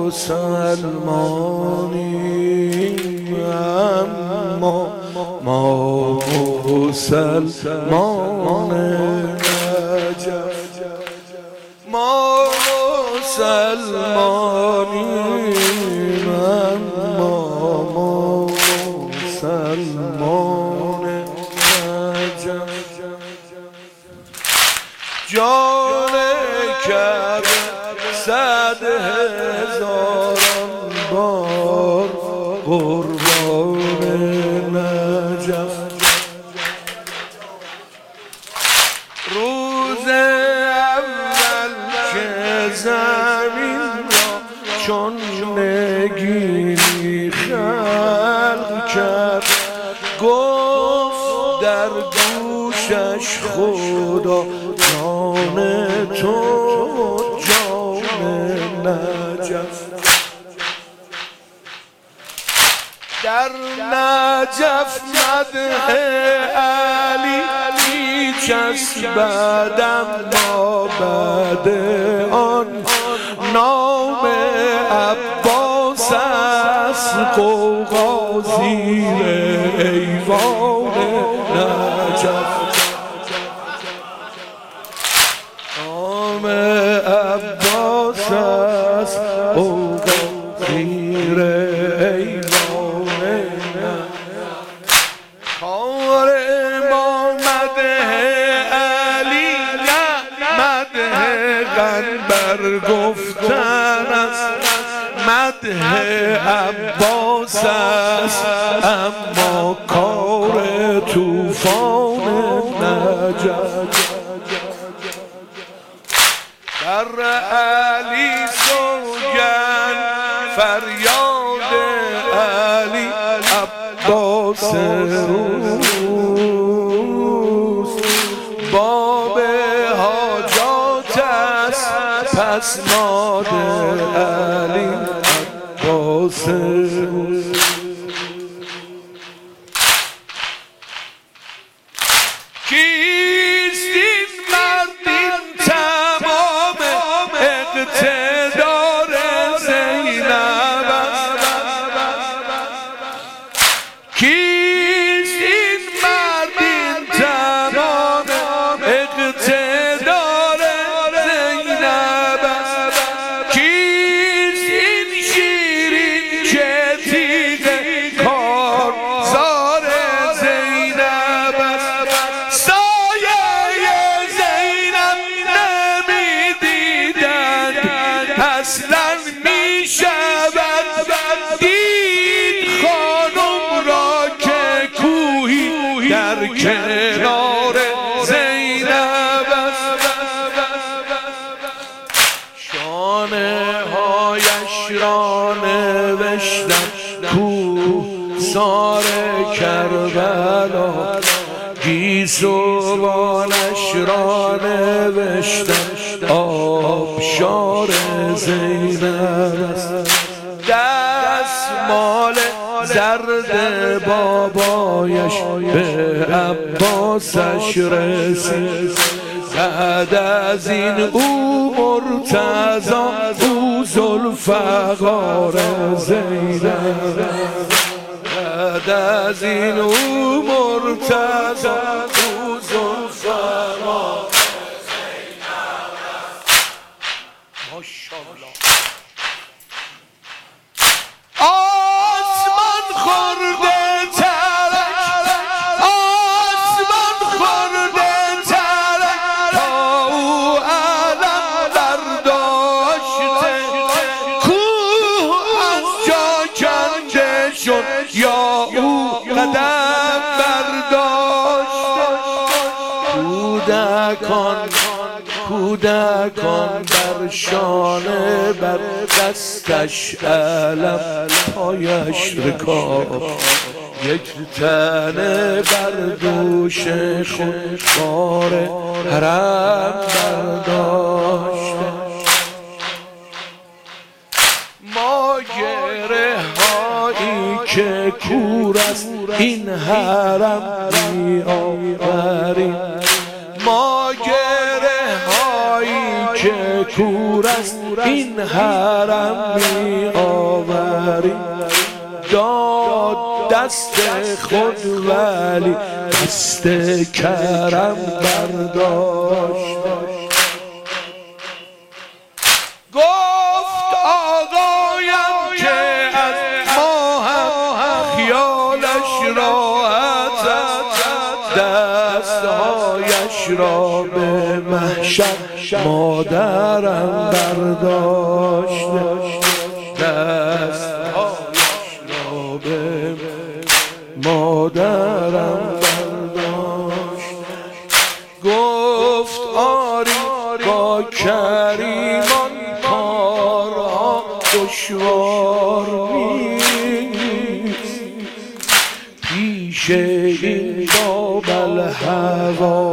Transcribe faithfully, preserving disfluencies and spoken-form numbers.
مسلمانیم اما ما مسلمان نجف ما مسلمانیم اما ما مسلمان نجف جان کعبه صد هزاران بار قربان نجف روز اول که زمین را چون نگینی خلق کرد گفت در گوشش خدا جان تو جان نجف در نجف مدح علی چسبدم ما بعد آن نام عباس است غوغا زیر ایوان نجف نام عباس است غوغا زیر ایوان نجف کار ما مدح علی نه مدح قنبر گفتن است مدح عباس است اما کار طوفان نجف در علی سوگن فریاد علی عباس روز باب حاجات است پس ناد علی عباس روز کیست این مرد این تمام اقتدار زینب است کیست این مرد این تمام اقتدار زینب است کیست این شیرین که تیغ کارزار زینب است سایه زینب نمیدیدند اصلا میشود دید خانم را که کوهی در کنار زینب است شانه هایش را نوشتم کوهسار کربلا گیسوانش را نوشتم آبشار زینب است دستمال زرد بابایش به عباسش رسید بعد از این او مرتضی او ذوالفقار زینب بعد از این او مرتضی او ذوالفقار زینب ماشاءالله آسمان خورده ترک آسمان خورده ترک تا او علم برداشته کوه از جا کنده شد یا او قدم برداشته کودکان کودکان بر شانه بر دستش علم پایش رکاب یک تنه بر دوش خود بار حرم برداشته ما گره هایی که کور است این حرم می آوریم ما گره هایی که کور است این حرم می آوری داد دست خود ولی دست کرم برداشت گفت آقایم که از ما هم خیالش راحت است دستهایش را به محشر مادرم برداشت دستهایش را به مادرم برداشت گفت آری با کریمان کارها دشوار نیست پیش این باب الهوا